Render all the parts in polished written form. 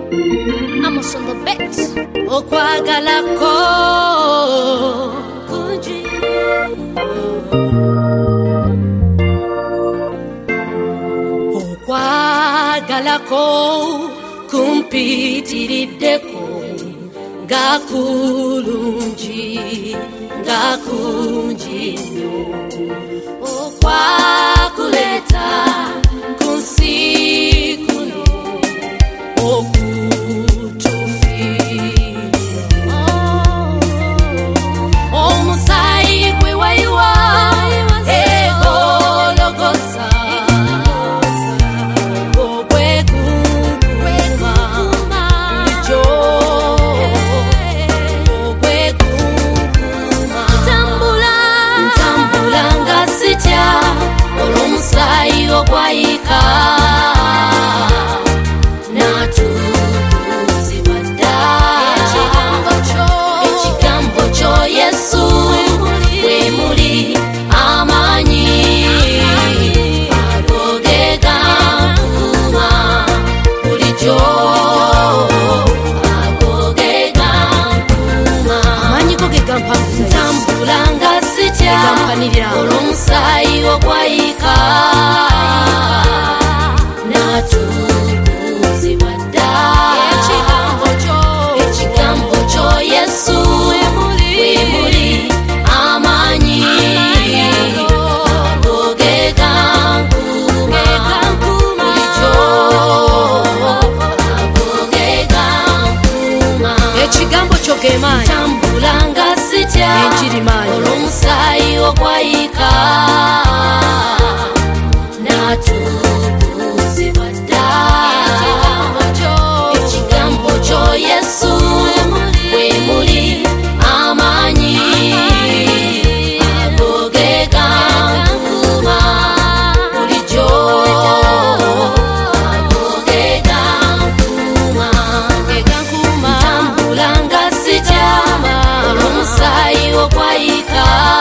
Amos on the beat. Okwagalako kunji. Okwagalako kumpitirideko gakulunji gakunjinyo. Okwakuleta kunsikuno Kwaika na tukuzibada ekigambo kyo Yesu wemuli amanyi agogega nkuma bulijjo agogega nkuma amanyi gogega mpavu ntambula nga sitya olw'omusaayi ogwayika natukuzibada ekigambo kyo Yesu wemuli amanyi agogega nkuma bulijjo agogega nkuma ekigambo kyo gemaanyi ntambula nga sitya olw'omusaayi ogwayika natukuzibada ekigambo kyo Yesu wemuli amanyi agogega nkuma bulijjo agogega nkuma ntambula nga sitya olw'omusaayi ogwayika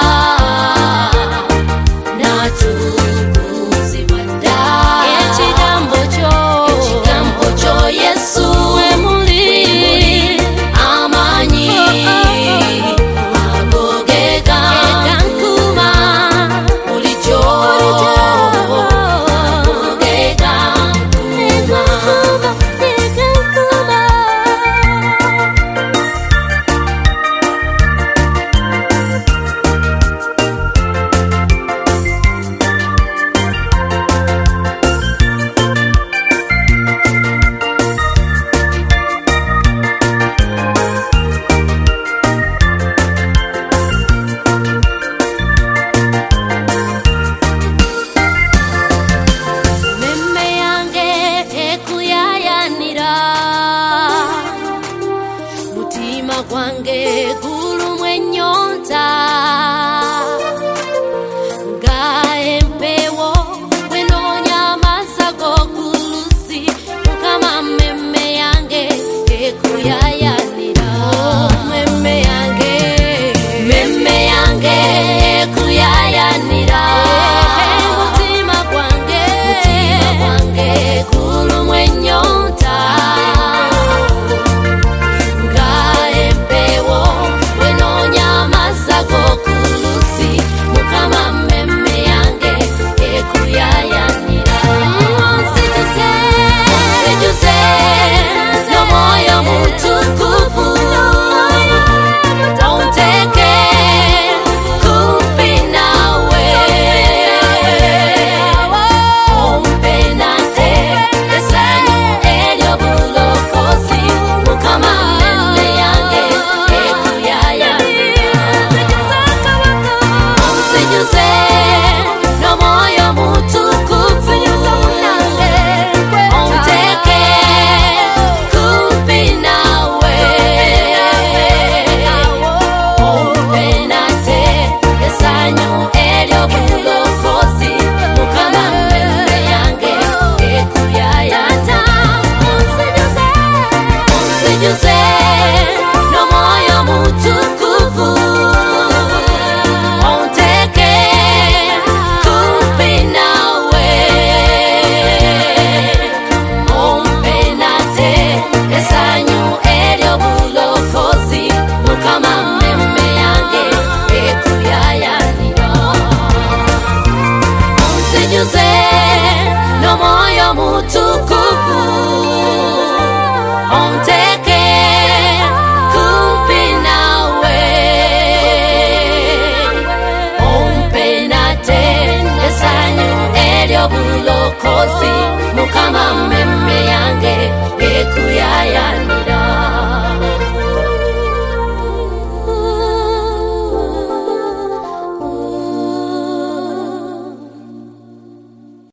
natukuzibada ekigambo kyo Yesu wemuli amanyi agogega nkuma bulijjo agogega nkuma. Mutima gwange gulumwa ennyonta nga empewo bwenoonya amazzi ag'okulusi Mukama mmemme yange ekuyayanira mmemme yange ekuyayanira mutima gwange gulumwa ennyonta anyuze no moyo mutukufu onteke kumpi nawe ompenate esanyu elyo bulokozi mukama meme yange ekuya